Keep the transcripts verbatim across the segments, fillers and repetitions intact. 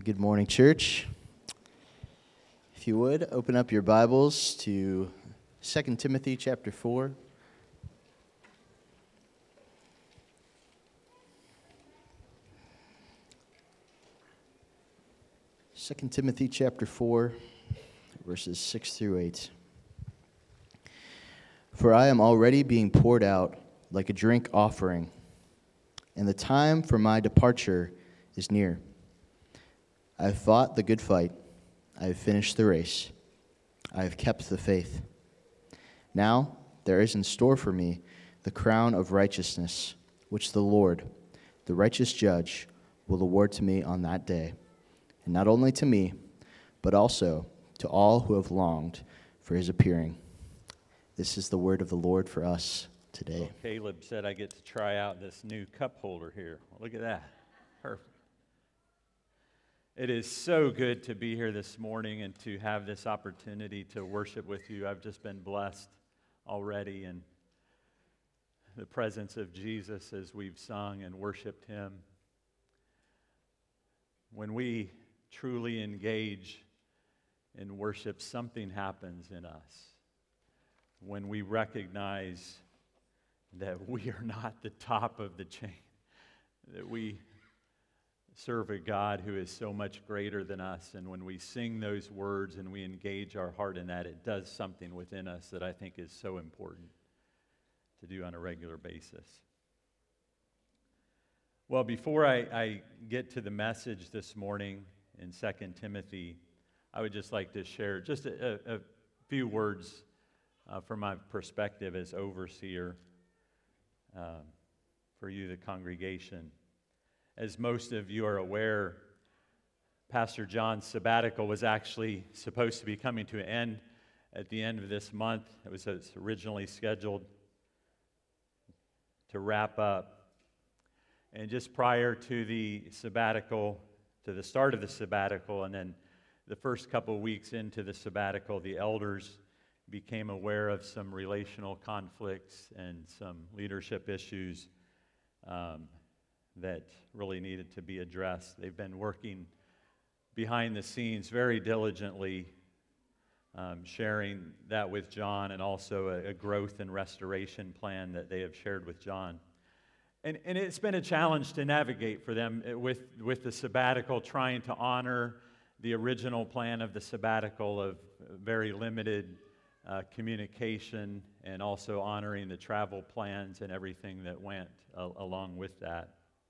Good morning, church. If you would, open up your Bibles to Second Timothy chapter four. Second Timothy chapter four, verses six through eight. For I am already being poured out like a drink offering, and the time for my departure is near. I have fought the good fight. I have finished the race. I have kept the faith. Now there is in store for me the crown of righteousness, which the Lord, the righteous judge, will award to me on that day, and not only to me, but also to all who have longed for his appearing. This is the word of the Lord for us today. Well, Caleb said I get to try out this new cup holder here. Look at that. Perfect. It is so good to be here this morning and to have this opportunity to worship with you. I've just been blessed already in the presence of Jesus as we've sung and worshiped him. When we truly engage in worship, something happens in us. When we recognize that we are not the top of the chain, that we serve a God who is so much greater than us, and when we sing those words and we engage our heart in that, it does something within us that I think is so important to do on a regular basis. Well, before I, I get to the message this morning in Second Timothy, I would just like to share just a, a, a few words uh, from my perspective as overseer uh, for you, the congregation. As most of you are aware, Pastor John's sabbatical was actually supposed to be coming to an end at the end of this month. It was originally scheduled to wrap up. And just prior to the sabbatical, to the start of the sabbatical, and then the first couple weeks into the sabbatical, the elders became aware of some relational conflicts and some leadership issues um, that really needed to be addressed. They've been working behind the scenes very diligently, um, sharing that with John, and also a, a growth and restoration plan that they have shared with John. And, and it's been a challenge to navigate for them with, with the sabbatical, trying to honor the original plan of the sabbatical of very limited uh, communication, and also honoring the travel plans and everything that went uh, along with that.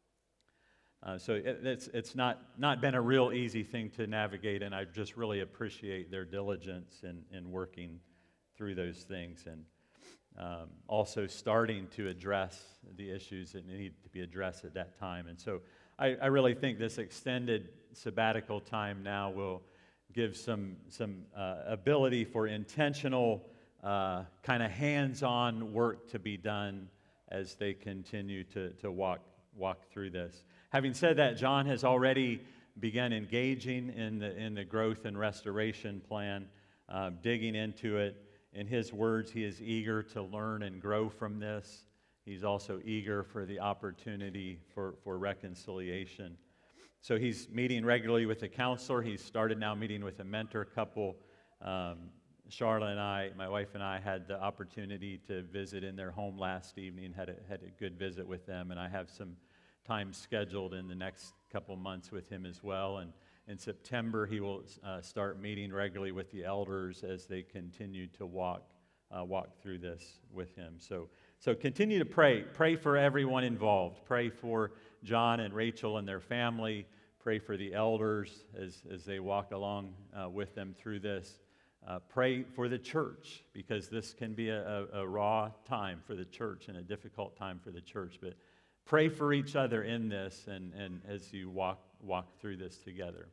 Uh, so it, it's it's not, not been a real easy thing to navigate, and I just really appreciate their diligence in, in working through those things, and um, also starting to address the issues that need to be addressed at that time. And so I, I really think this extended sabbatical time now will give some, some uh, ability for intentional uh, kind of hands-on work to be done as they continue to, to walk, walk through this. Having said that, John has already begun engaging in the in the growth and restoration plan, uh, digging into it. In his words, he is eager to learn and grow from this. He's also eager for the opportunity for, for reconciliation. So he's meeting regularly with a counselor. He's started now meeting with a mentor couple. Um, Charlotte and I, my wife and I, had the opportunity to visit in their home last evening, had a, had a good visit with them, and I have some time scheduled in the next couple months with him as well. And in September, he will uh, start meeting regularly with the elders as they continue to walk uh, walk through this with him. So, so continue to pray. Pray for everyone involved. Pray for John and Rachel and their family. Pray for the elders as, as they walk along uh, with them through this. Uh, pray for the church, because this can be a, a, a raw time for the church and a difficult time for the church. But pray for each other in this, and, and as you walk walk through this together.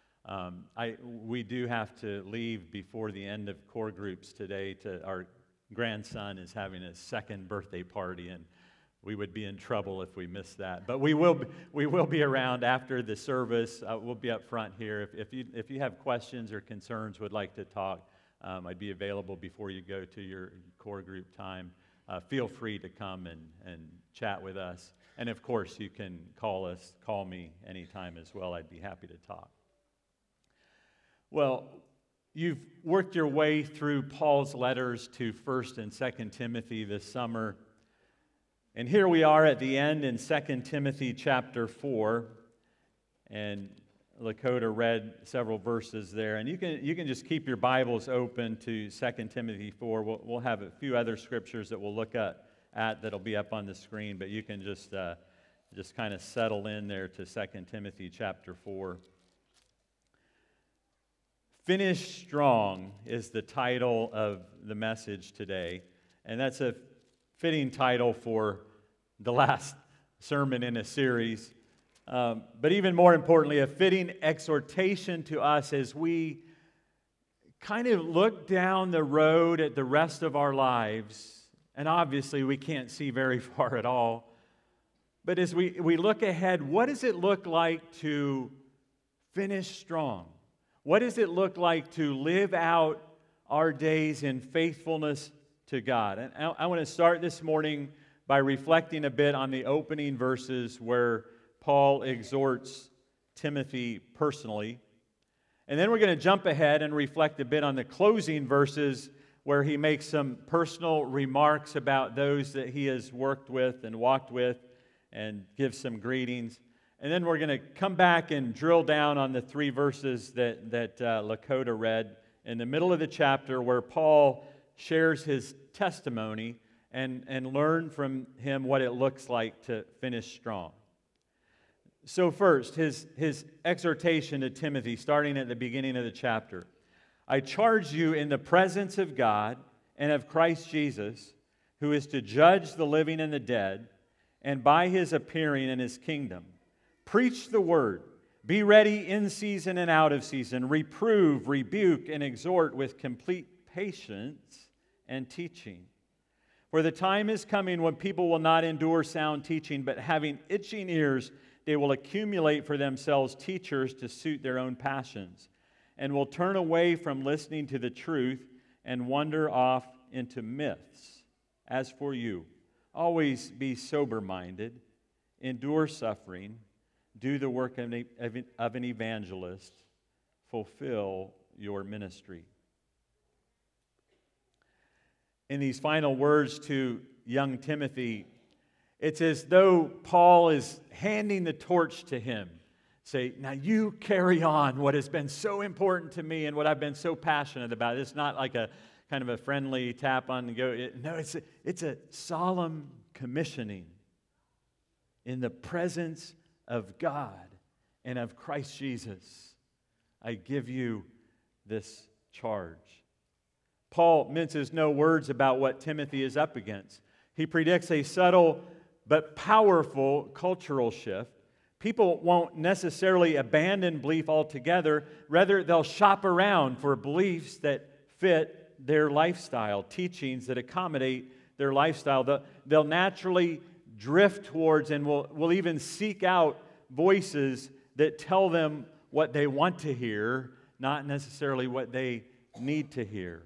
Um, I we do have to leave before the end of core groups today. To our grandson is having his second birthday party, and we would be in trouble if we missed that. But we will be, we will be around after the service. Uh, we'll be up front here. If, if you if you have questions or concerns, would like to talk, um, I'd be available before you go to your core group time. Uh, feel free to come and, and chat with us. And of course, you can call us, call me anytime as well. I'd be happy to talk. Well, you've worked your way through Paul's letters to First and Second Timothy this summer. And here we are at the end in Second Timothy chapter four. And Lakota read several verses there. And you can you can just keep your Bibles open to Second Timothy four. We'll, we'll have a few other scriptures that we'll look at, at that'll be up on the screen. But you can just, uh, just kind of settle in there to Second Timothy chapter four. Finish Strong is the title of the message today, and that's a fitting title for the last sermon in a series, um, but even more importantly, a fitting exhortation to us as we kind of look down the road at the rest of our lives, and obviously we can't see very far at all, but as we, we look ahead, what does it look like to finish strong? What does it look like to live out our days in faithfulness to God? And I, I want to start this morning by reflecting a bit on the opening verses where Paul exhorts Timothy personally. And then we're going to jump ahead and reflect a bit on the closing verses where he makes some personal remarks about those that he has worked with and walked with and gives some greetings. And then we're going to come back and drill down on the three verses that, that uh, Lakota read in the middle of the chapter where Paul shares his testimony and, and learn from him what it looks like to finish strong. So first, his, his exhortation to Timothy, starting at the beginning of the chapter. I charge you in the presence of God and of Christ Jesus, who is to judge the living and the dead, and by his appearing in his kingdom. Preach the word. Be ready in season and out of season. Reprove, rebuke, and exhort with complete patience and teaching. For the time is coming when people will not endure sound teaching, but having itching ears, they will accumulate for themselves teachers to suit their own passions, and will turn away from listening to the truth and wander off into myths. As for you, always be sober-minded, endure suffering, do the work of an evangelist, fulfill your ministry. In these final words to young Timothy, it's as though Paul is handing the torch to him. Say, now you carry on what has been so important to me and what I've been so passionate about. It's not like a kind of a friendly tap on the go. No, it's a, it's a solemn commissioning in the presence of God and of Christ Jesus. I give you this charge. Paul minces no words about what Timothy is up against. He predicts a subtle but powerful cultural shift. People won't necessarily abandon belief altogether. Rather, they'll shop around for beliefs that fit their lifestyle, teachings that accommodate their lifestyle. They'll, they'll naturally drift towards and will, will even seek out voices that tell them what they want to hear, not necessarily what they need to hear.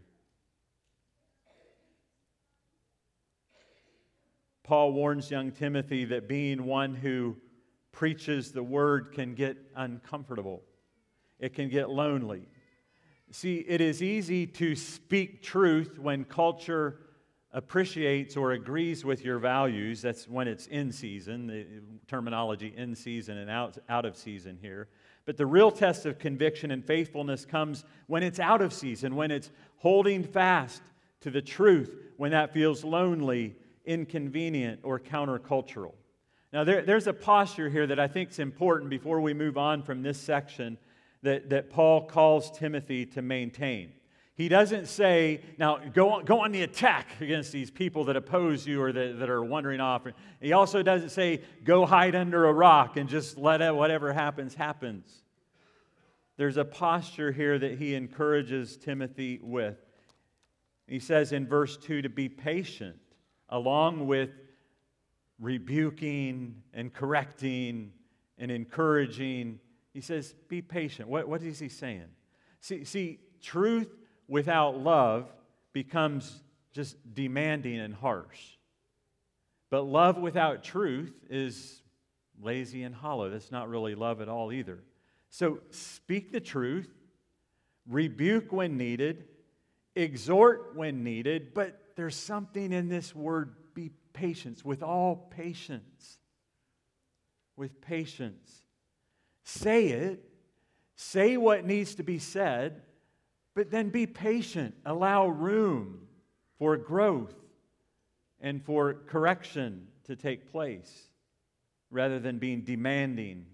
Paul warns young Timothy that being one who preaches the word can get uncomfortable. It can get lonely. See, it is easy to speak truth when culture appreciates or agrees with your values. That's when it's in season, the terminology in season and out, out of season here. But the real test of conviction and faithfulness comes when it's out of season, when it's holding fast to the truth, when that feels lonely, inconvenient, or countercultural. Now, there, there's a posture here that I think is important before we move on from this section that, that Paul calls Timothy to maintain. He doesn't say, now, go on, go on the attack against these people that oppose you or that, that are wandering off. He also doesn't say, go hide under a rock and just let it, whatever happens, happens. There's a posture here that he encourages Timothy with. He says in verse two to be patient, along with rebuking and correcting and encouraging. He says, be patient. What, what is he saying? See, see, truth without love becomes just demanding and harsh. But love without truth is lazy and hollow. That's not really love at all either. So speak the truth, rebuke when needed, exhort when needed, but there's something in this word, be patient, with all patience. With patience. Say it. Say what needs to be said, but then be patient. Allow room for growth and for correction to take place rather than being demanding.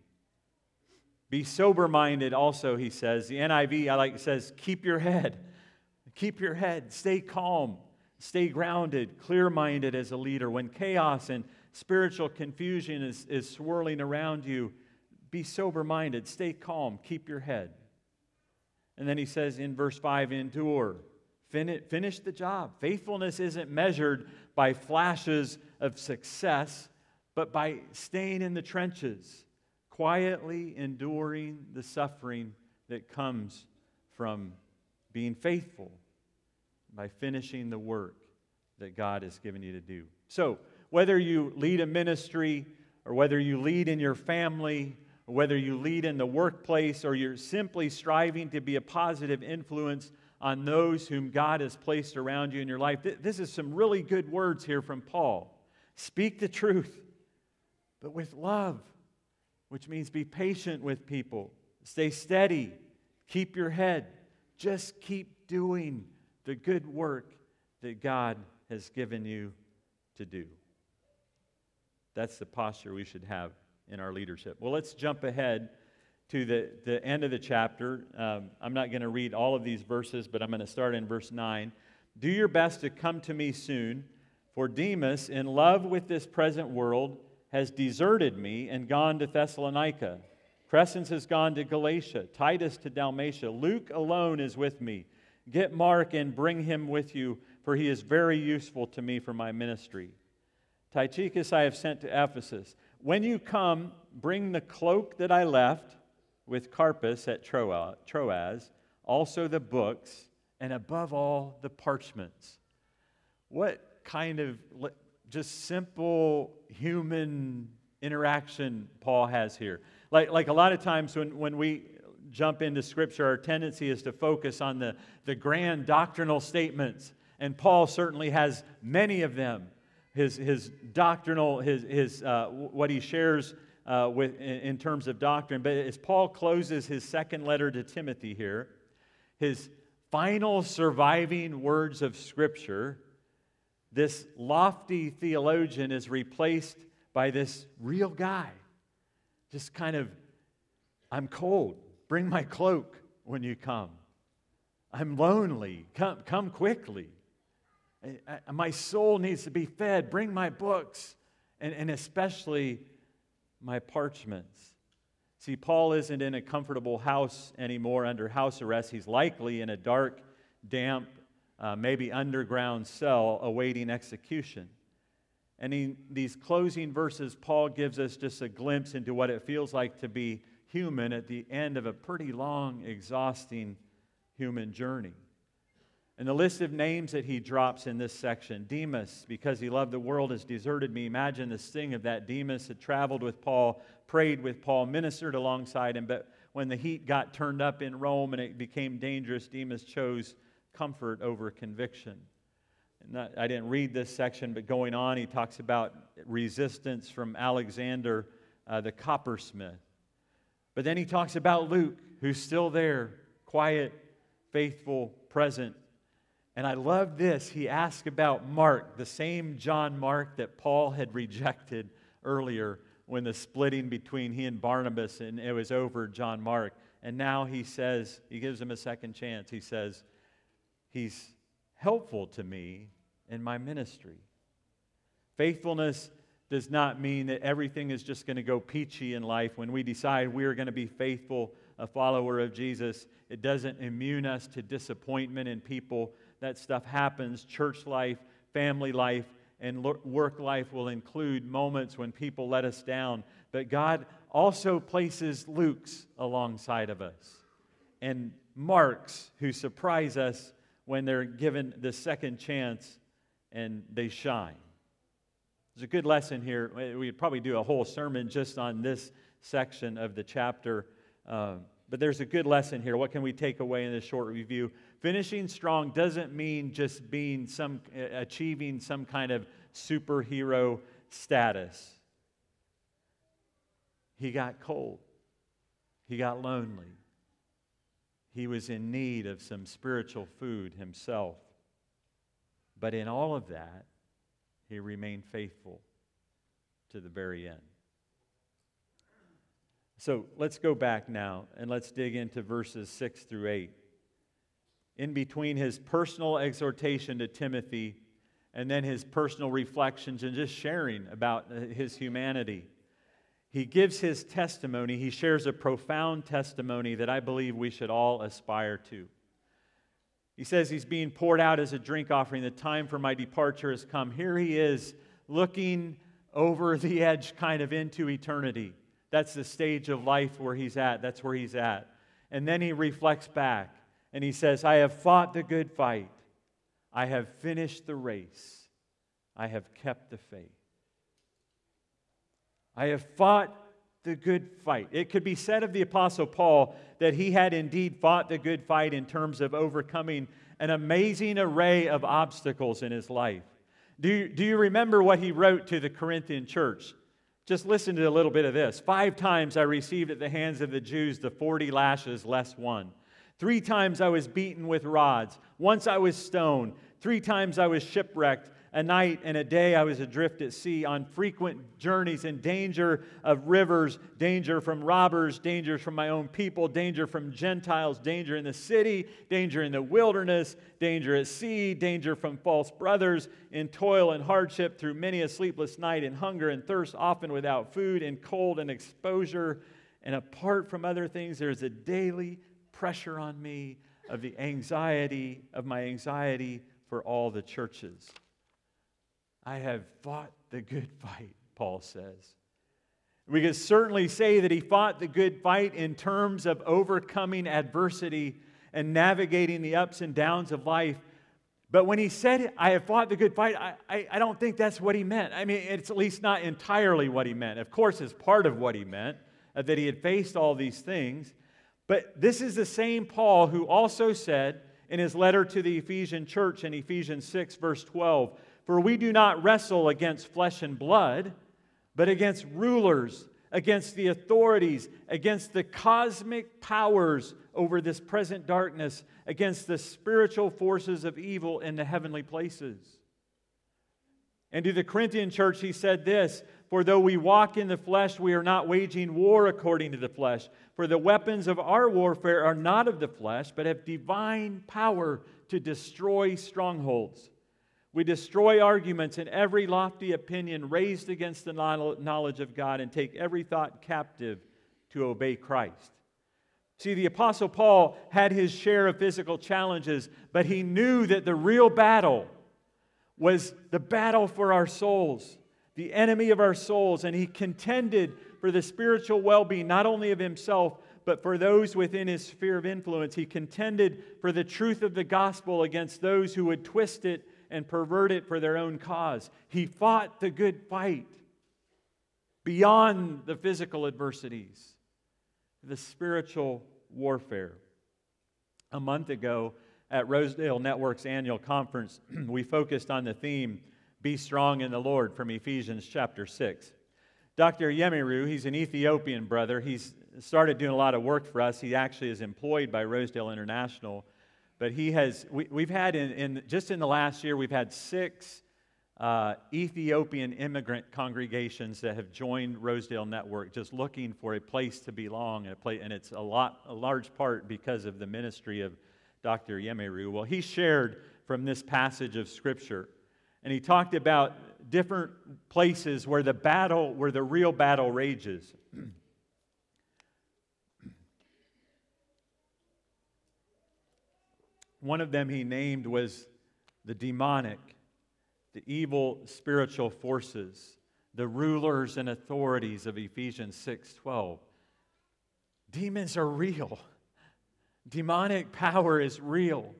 Be sober-minded also, he says. The N I V, I like, says, keep your head. Keep your head. Stay calm. Stay grounded, clear-minded as a leader. When chaos and spiritual confusion is, is swirling around you, be sober-minded. Stay calm. Keep your head. And then he says in verse five, endure. Fin- finish the job. Faithfulness isn't measured by flashes of success, but by staying in the trenches, quietly enduring the suffering that comes from being faithful, by finishing the work that God has given you to do. So, whether you lead a ministry, or whether you lead in your family, or whether you lead in the workplace, or you're simply striving to be a positive influence on those whom God has placed around you in your life, th- this is some really good words here from Paul. Speak the truth, but with love, which means be patient with people. Stay steady. Keep your head. Just keep doing the good work that God has given you to do. That's the posture we should have in our leadership. Well, let's jump ahead to the, the end of the chapter. Um, I'm not going to read all of these verses, but I'm going to start in verse nine. Do your best to come to me soon, for Demas, in love with this present world, has deserted me and gone to Thessalonica. Crescens has gone to Galatia, Titus to Dalmatia. Luke alone is with me. Get Mark and bring him with you, for he is very useful to me for my ministry. Tychicus I have sent to Ephesus. When you come, bring the cloak that I left with Carpus at Troas, also the books, and above all, the parchments. What kind of just simple human interaction Paul has here? Like, like a lot of times when, when we jump into Scripture, our tendency is to focus on the, the grand doctrinal statements. And Paul certainly has many of them. His, his doctrinal, his, his, uh, what he shares uh, with, in, in terms of doctrine. But as Paul closes his second letter to Timothy here, his final surviving words of Scripture, this lofty theologian is replaced by this real guy. Just kind of, I'm cold. Bring my cloak when you come. I'm lonely. Come, come quickly. I, I, my soul needs to be fed. Bring my books, and, and especially my parchments. See, Paul isn't in a comfortable house anymore under house arrest. He's likely in a dark, damp, uh, maybe underground cell awaiting execution. And in these closing verses, Paul gives us just a glimpse into what it feels like to be human at the end of a pretty long, exhausting human journey. And the list of names that he drops in this section, Demas, because he loved the world, has deserted me. Imagine the sting of that. Demas had traveled with Paul, prayed with Paul, ministered alongside him, but when the heat got turned up in Rome and it became dangerous, Demas chose comfort over conviction. And that, I didn't read this section, but going on, he talks about resistance from Alexander, uh, the coppersmith. But then he talks about Luke, who's still there, quiet, faithful, present. And I love this. He asks about Mark, the same John Mark that Paul had rejected earlier when the splitting between he and Barnabas, and it was over John Mark. And now he says, he gives him a second chance. He says, he's helpful to me in my ministry. Faithfulness does not mean that everything is just going to go peachy in life. When we decide we are going to be faithful, a follower of Jesus, it doesn't immune us to disappointment in people. That stuff happens. Church life, family life, and work life will include moments when people let us down. But God also places Luke's alongside of us and Mark's who surprise us when they're given the second chance and they shine. There's a good lesson here. We'd probably do a whole sermon just on this section of the chapter. Uh, but there's a good lesson here. What can we take away in this short review? Finishing strong doesn't mean just being some, achieving some kind of superhero status. He got cold. He got lonely. He was in need of some spiritual food himself. But in all of that, he remained faithful to the very end. So let's go back now and let's dig into verses six through eight. In between his personal exhortation to Timothy and then his personal reflections and just sharing about his humanity, he gives his testimony. He shares a profound testimony that I believe we should all aspire to. He says he's being poured out as a drink offering. The time for my departure has come. Here he is looking over the edge kind of into eternity. That's the stage of life where he's at. That's where he's at. And then he reflects back and he says, I have fought the good fight. I have finished the race. I have kept the faith. I have fought the good fight. It could be said of the Apostle Paul that he had indeed fought the good fight in terms of overcoming an amazing array of obstacles in his life. Do you, do you remember what he wrote to the Corinthian church? Just listen to a little bit of this. Five times I received at the hands of the Jews the forty lashes less one. Three times I was beaten with rods. Once I was stoned. Three times I was shipwrecked. A night and a day I was adrift at sea on frequent journeys in danger of rivers, danger from robbers, danger from my own people, danger from Gentiles, danger in the city, danger in the wilderness, danger at sea, danger from false brothers, in toil and hardship through many a sleepless night, in hunger and thirst, often without food, in cold and exposure. And apart from other things, there's a daily pressure on me of the anxiety, of my anxiety for all the churches. I have fought the good fight, Paul says. We can certainly say that he fought the good fight in terms of overcoming adversity and navigating the ups and downs of life. But when he said, I have fought the good fight, I, I, I don't think that's what he meant. I mean, it's at least not entirely what he meant. Of course, it's part of what he meant, uh, that he had faced all these things. But this is the same Paul who also said in his letter to the Ephesian church in Ephesians six, verse twelve, for we do not wrestle against flesh and blood, but against rulers, against the authorities, against the cosmic powers over this present darkness, against the spiritual forces of evil in the heavenly places. And to the Corinthian church he said this, for though we walk in the flesh, we are not waging war according to the flesh. For the weapons of our warfare are not of the flesh, but have divine power to destroy strongholds. We destroy arguments and every lofty opinion raised against the knowledge of God and take every thought captive to obey Christ. See, the Apostle Paul had his share of physical challenges, but he knew that the real battle was the battle for our souls, the enemy of our souls, and he contended for the spiritual well-being, not only of himself, but for those within his sphere of influence. He contended for the truth of the gospel against those who would twist it and pervert it for their own cause. He fought the good fight beyond the physical adversities, the spiritual warfare. A month ago at Rosedale Network's annual conference, we focused on the theme, Be Strong in the Lord, from Ephesians chapter six. Doctor Yemiru, he's an Ethiopian brother. He's started doing a lot of work for us. He actually is employed by Rosedale International. But he has, we, we've had in, in, just in the last year, we've had six uh, Ethiopian immigrant congregations that have joined Rosedale Network, just looking for a place to belong, and, a place, and it's a lot, a large part because of the ministry of Doctor Yemiru. Well, he shared from this passage of Scripture, and he talked about different places where the battle, where the real battle rages. One of them he named was the demonic, the evil spiritual forces, the rulers and authorities of Ephesians six twelve. Demons are real. Demonic power is real.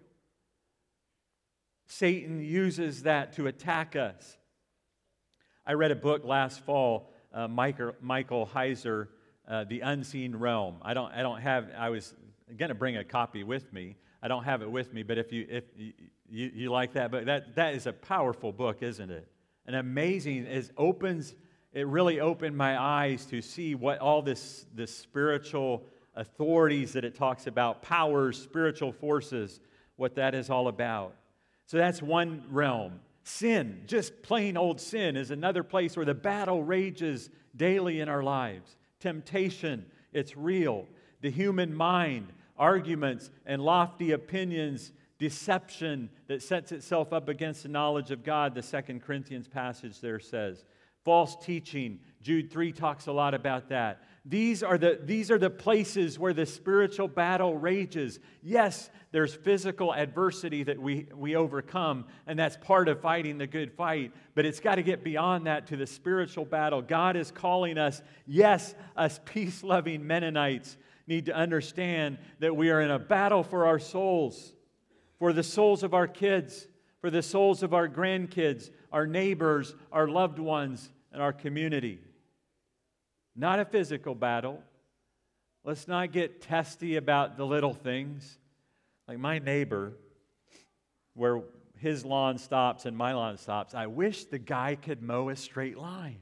Satan uses that to attack us. I read a book last fall. Uh, Michael, Michael Heiser uh, the unseen realm. I don't, I don't have, I was going to bring a copy with me. I don't have it with me, but if you, if you, you, you like that book, that, that is a powerful book, isn't it? And amazing, it opens, it really opened my eyes to see what all this, this spiritual authorities that it talks about, powers, spiritual forces, what that is all about. So that's one realm. Sin, just plain old sin, is another place where the battle rages daily in our lives. Temptation, it's real. The human mind, arguments and lofty opinions, deception that sets itself up against the knowledge of God, the Second Corinthians passage there says. False teaching, Jude three talks a lot about that. These are the, these are the places where the spiritual battle rages. Yes, there's physical adversity that we, we overcome, and that's part of fighting the good fight, but it's got to get beyond that to the spiritual battle. God is calling us, yes, us peace-loving Mennonites need to understand that we are in a battle for our souls, for the souls of our kids, for the souls of our grandkids, our neighbors, our loved ones, and our community. Not a physical battle. Let's not get testy about the little things. Like my neighbor, where his lawn stops and my lawn stops, I wish the guy could mow a straight line.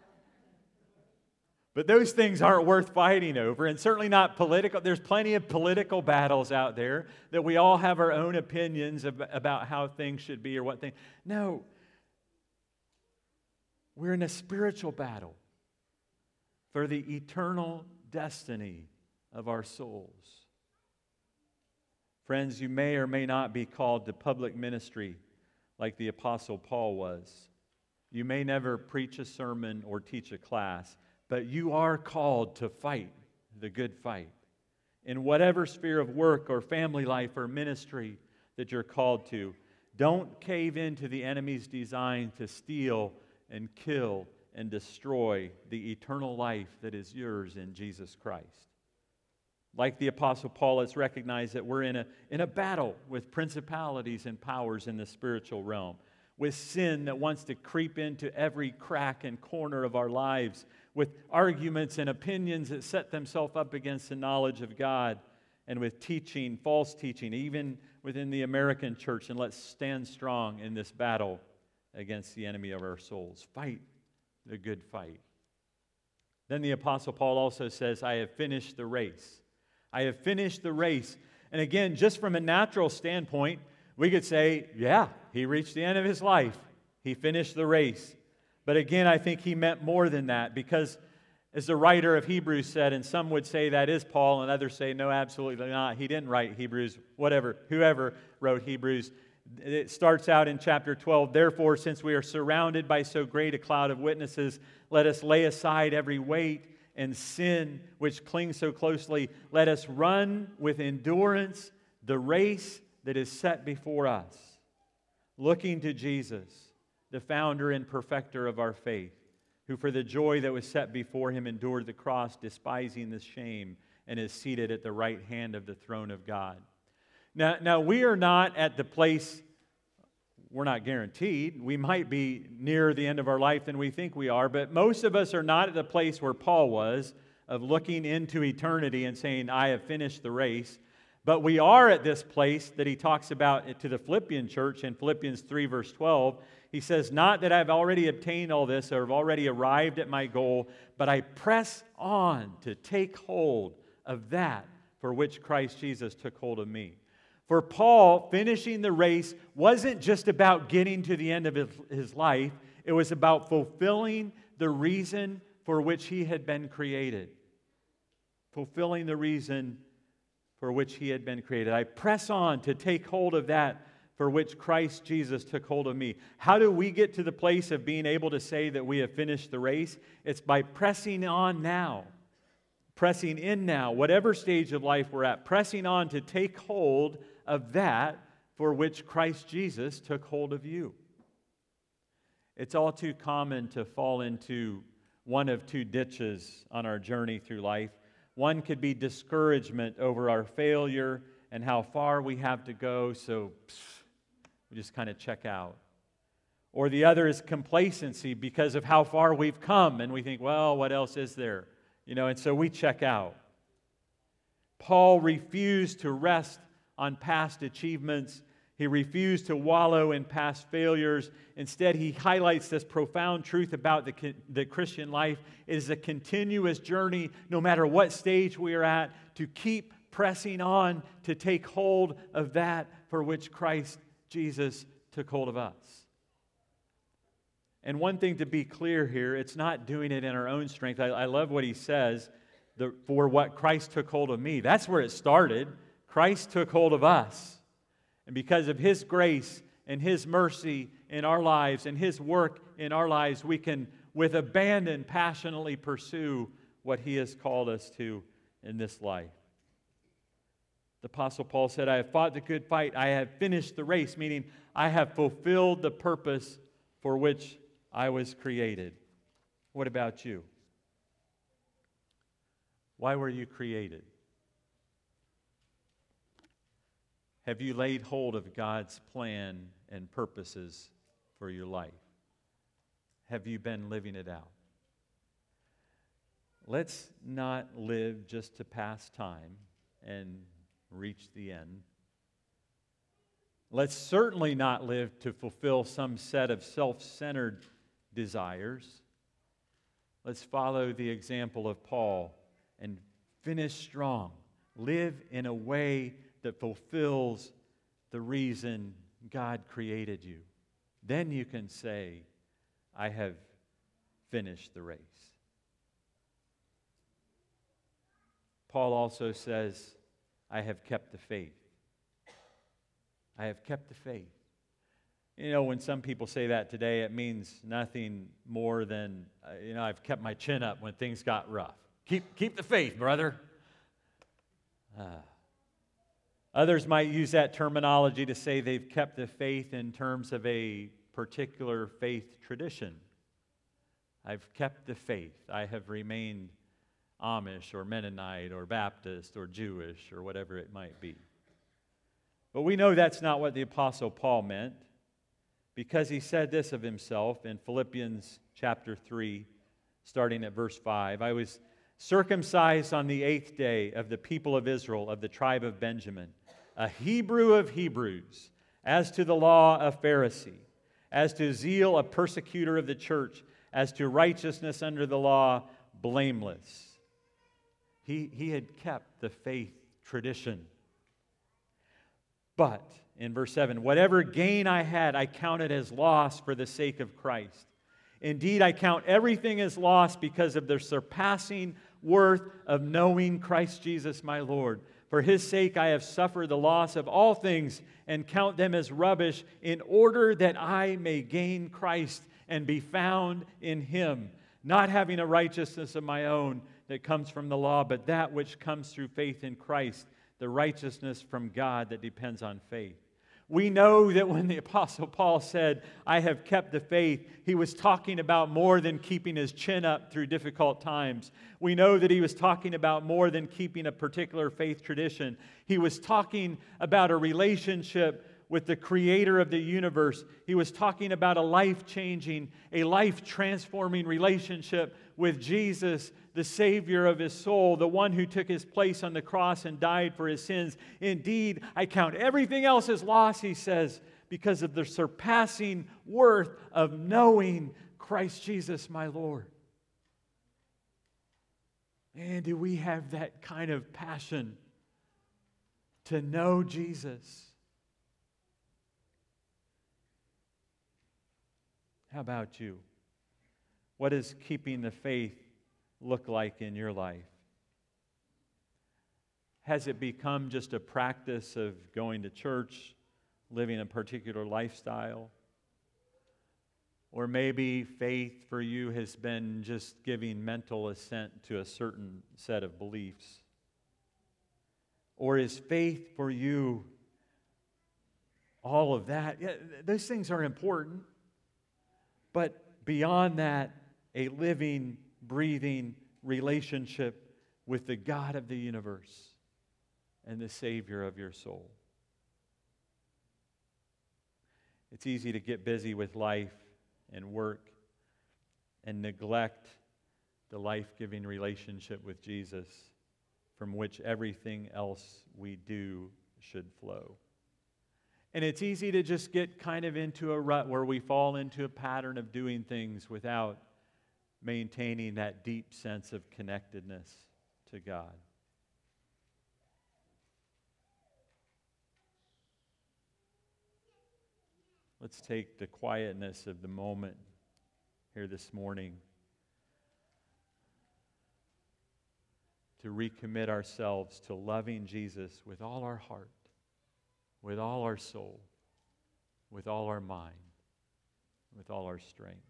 But those things aren't worth fighting over, and certainly not political. There's plenty of political battles out there that we all have our own opinions of, about how things should be or what things. No. We're in a spiritual battle for the eternal destiny of our souls. Friends, you may or may not be called to public ministry like the Apostle Paul was. You may never preach a sermon or teach a class, but you are called to fight the good fight. In whatever sphere of work or family life or ministry that you're called to, don't cave into the enemy's design to steal and kill and destroy the eternal life that is yours in Jesus Christ. Like the Apostle Paul, let's recognize that we're in a, in a battle with principalities and powers in the spiritual realm, with sin that wants to creep into every crack and corner of our lives, with arguments and opinions that set themselves up against the knowledge of God, and with teaching, false teaching, even within the American church. And let's stand strong in this battle against the enemy of our souls. Fight the good fight. Then the Apostle Paul also says, I have finished the race. I have finished the race. And again, just from a natural standpoint, we could say, yeah, he reached the end of his life. He finished the race. But again, I think he meant more than that, because as the writer of Hebrews said, and some would say that is Paul, and others say, no, absolutely not. He didn't write Hebrews, whatever, whoever wrote Hebrews. It starts out in chapter twelve, therefore, since we are surrounded by so great a cloud of witnesses, let us lay aside every weight and sin which clings so closely. Let us run with endurance the race that is set before us, looking to Jesus, the founder and perfecter of our faith, who for the joy that was set before him endured the cross, despising the shame, and is seated at the right hand of the throne of God. Now, now we are not at the place, we're not guaranteed. We might be nearer the end of our life than we think we are, but most of us are not at the place where Paul was, of looking into eternity and saying, I have finished the race. But we are at this place that he talks about to the Philippian church in Philippians three, verse twelve. He says, not that I've already obtained all this or have already arrived at my goal, but I press on to take hold of that for which Christ Jesus took hold of me. For Paul, finishing the race wasn't just about getting to the end of his life. It was about fulfilling the reason for which he had been created. Fulfilling the reason for which he had been created. I press on to take hold of that for which Christ Jesus took hold of me. How do we get to the place of being able to say that we have finished the race? It's by pressing on now. Pressing in now, whatever stage of life we're at, pressing on to take hold of that for which Christ Jesus took hold of you. It's all too common to fall into one of two ditches on our journey through life. One could be discouragement over our failure and how far we have to go, so pff, we just kind of check out. Or the other is complacency because of how far we've come, and we think, well, what else is there? You know, and so we check out. Paul refused to rest on past achievements. He refused to wallow in past failures. Instead, he highlights this profound truth about the, the Christian life. It is a continuous journey, no matter what stage we are at, to keep pressing on to take hold of that for which Christ Jesus took hold of us. And one thing to be clear here, it's not doing it in our own strength. I, I love what he says, the, for what Christ took hold of me. That's where it started. Christ took hold of us. And because of His grace and His mercy in our lives and His work in our lives, we can, with abandon, passionately pursue what He has called us to in this life. The Apostle Paul said, I have fought the good fight. I have finished the race, meaning I have fulfilled the purpose for which I was created. What about you? Why were you created? Have you laid hold of God's plan and purposes for your life? Have you been living it out? Let's not live just to pass time and reach the end. Let's certainly not live to fulfill some set of self-centered desires. Let's follow the example of Paul and finish strong. Live in a way that fulfills the reason God created you. Then you can say, I have finished the race. Paul also says, I have kept the faith. I have kept the faith. You know, when some people say that today, it means nothing more than, uh, you know, I've kept my chin up when things got rough. Keep, keep the faith, brother. Uh, Others might use that terminology to say they've kept the faith in terms of a particular faith tradition. I've kept the faith. I have remained Amish or Mennonite or Baptist or Jewish or whatever it might be. But we know that's not what the Apostle Paul meant, because he said this of himself in Philippians chapter three, starting at verse five. I was circumcised on the eighth day of the people of Israel, of the tribe of Benjamin, a Hebrew of Hebrews, as to the law a Pharisee, as to zeal a persecutor of the church, as to righteousness under the law blameless. He, he had kept the faith tradition. But, in verse seven, whatever gain I had, I counted as loss for the sake of Christ. Indeed, I count everything as loss because of the surpassing worth of knowing Christ Jesus my Lord. For His sake I have suffered the loss of all things and count them as rubbish, in order that I may gain Christ and be found in Him, not having a righteousness of my own that comes from the law, but that which comes through faith in Christ, the righteousness from God that depends on faith. We know that when the Apostle Paul said, I have kept the faith, he was talking about more than keeping his chin up through difficult times. We know that he was talking about more than keeping a particular faith tradition. He was talking about a relationship with the Creator of the universe. He was talking about a life-changing, a life-transforming relationship with Jesus, the Savior of his soul, the one who took his place on the cross and died for his sins. Indeed, I count everything else as loss, he says, because of the surpassing worth of knowing Christ Jesus, my Lord. And do we have that kind of passion to know Jesus? How about you? What does keeping the faith look like in your life? Has it become just a practice of going to church, living a particular lifestyle? Or maybe faith for you has been just giving mental assent to a certain set of beliefs? Or is faith for you all of that? Yeah, those things are important. But beyond that, a living, breathing relationship with the God of the universe and the Savior of your soul. It's easy to get busy with life and work and neglect the life-giving relationship with Jesus, from which everything else we do should flow. And it's easy to just get kind of into a rut where we fall into a pattern of doing things without maintaining that deep sense of connectedness to God. Let's take the quietness of the moment here this morning to recommit ourselves to loving Jesus with all our heart, with all our soul, with all our mind, with all our strength.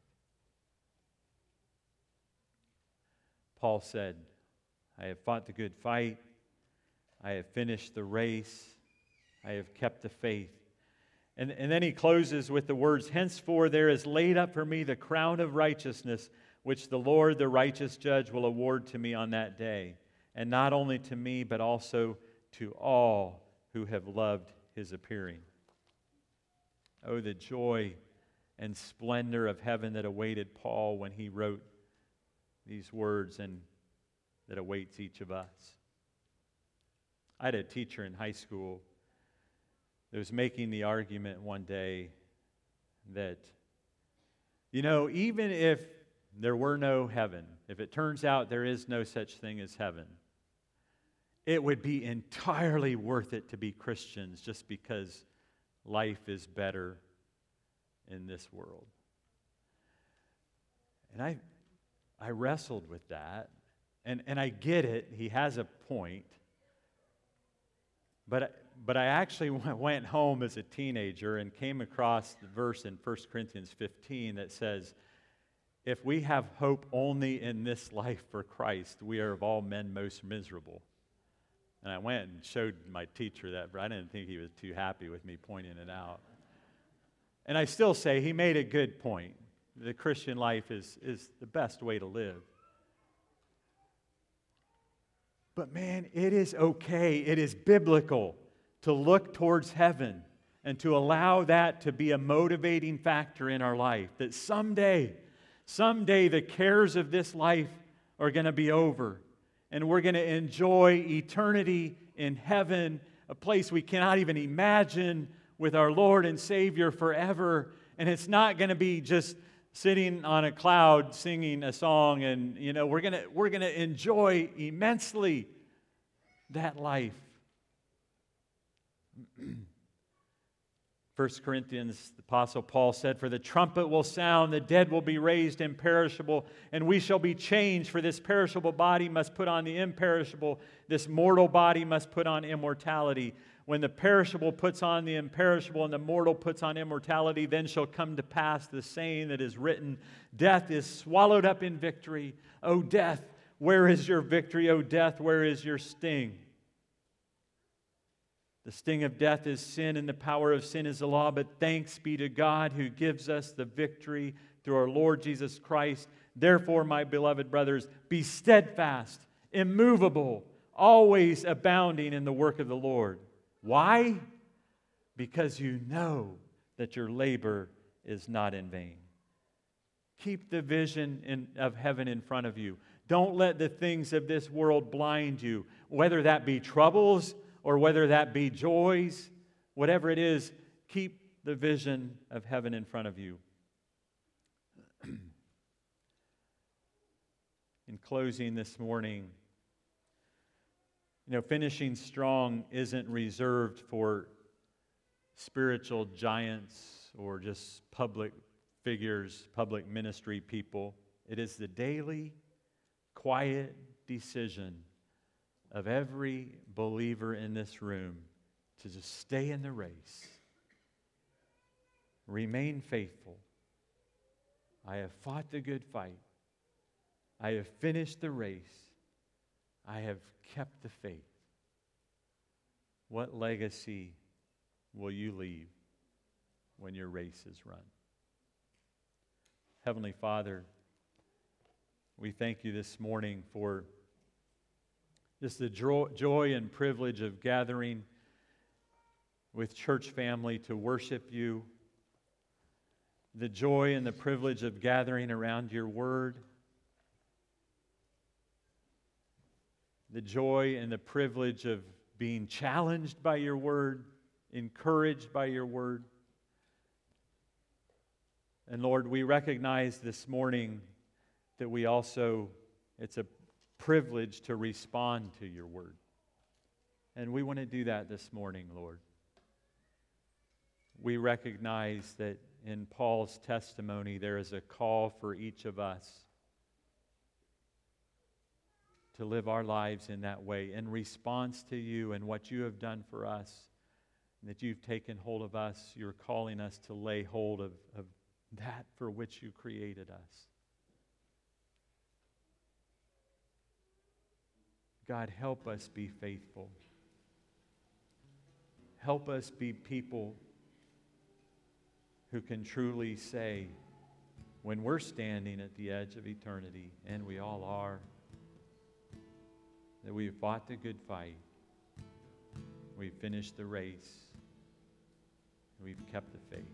Paul said, I have fought the good fight, I have finished the race, I have kept the faith. And, and then he closes with the words, henceforth there is laid up for me the crown of righteousness, which the Lord, the righteous judge, will award to me on that day. And not only to me, but also to all who have loved his appearing. Oh, the joy and splendor of heaven that awaited Paul when he wrote these words, and that awaits each of us. I had a teacher in high school that was making the argument one day that, you know, even if there were no heaven, if it turns out there is no such thing as heaven, it would be entirely worth it to be Christians just because life is better in this world. And I I wrestled with that, and, and I get it. He has a point. But, but I actually went home as a teenager and came across the verse in First Corinthians fifteen that says, if we have hope only in this life for Christ, we are of all men most miserable. And I went and showed my teacher that, but I didn't think he was too happy with me pointing it out. And I still say he made a good point. The Christian life is, is the best way to live. But man, it is okay, it is biblical to look towards heaven and to allow that to be a motivating factor in our life. That someday, someday the cares of this life are going to be over. And we're going to enjoy eternity in heaven, a place we cannot even imagine, with our Lord and Savior forever. And it's not going to be just sitting on a cloud singing a song, and you know we're gonna we're gonna enjoy immensely that life. First Corinthians, the Apostle Paul said, for the trumpet will sound, the dead will be raised imperishable, and we shall be changed, for this perishable body must put on the imperishable, this mortal body must put on immortality. When the perishable puts on the imperishable and the mortal puts on immortality, then shall come to pass the saying that is written, death is swallowed up in victory. O death, where is your victory? O death, where is your sting? The sting of death is sin, and the power of sin is the law. But thanks be to God who gives us the victory through our Lord Jesus Christ. Therefore, my beloved brothers, be steadfast, immovable, always abounding in the work of the Lord. Why? Because you know that your labor is not in vain. Keep the vision in, of heaven in front of you. Don't let the things of this world blind you, whether that be troubles or whether that be joys, whatever it is, keep the vision of heaven in front of you. In closing this morning, you know, finishing strong isn't reserved for spiritual giants or just public figures, public ministry people. It is the daily, quiet decision of every believer in this room to just stay in the race. Remain faithful. I have fought the good fight. I have finished the race. I have kept the faith. What legacy will you leave when your race is run? Heavenly Father, we thank you this morning for just the joy and privilege of gathering with church family to worship you, the joy and the privilege of gathering around your word, the joy and the privilege of being challenged by your word, encouraged by your word. And Lord, we recognize this morning that we also, it's a privilege to respond to your word. And we want to do that this morning, Lord. We recognize that in Paul's testimony there is a call for each of us to live our lives in that way, in response to you and what you have done for us, and that you've taken hold of us. You're calling us to lay hold of, of that for which you created us. God, help us be faithful. Help us be people who can truly say, when we're standing at the edge of eternity, and we all are, that we've fought the good fight, we've finished the race, we've kept the faith.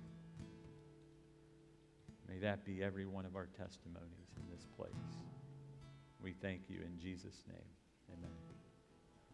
May that be every one of our testimonies in this place. We thank you in Jesus' name. Amen.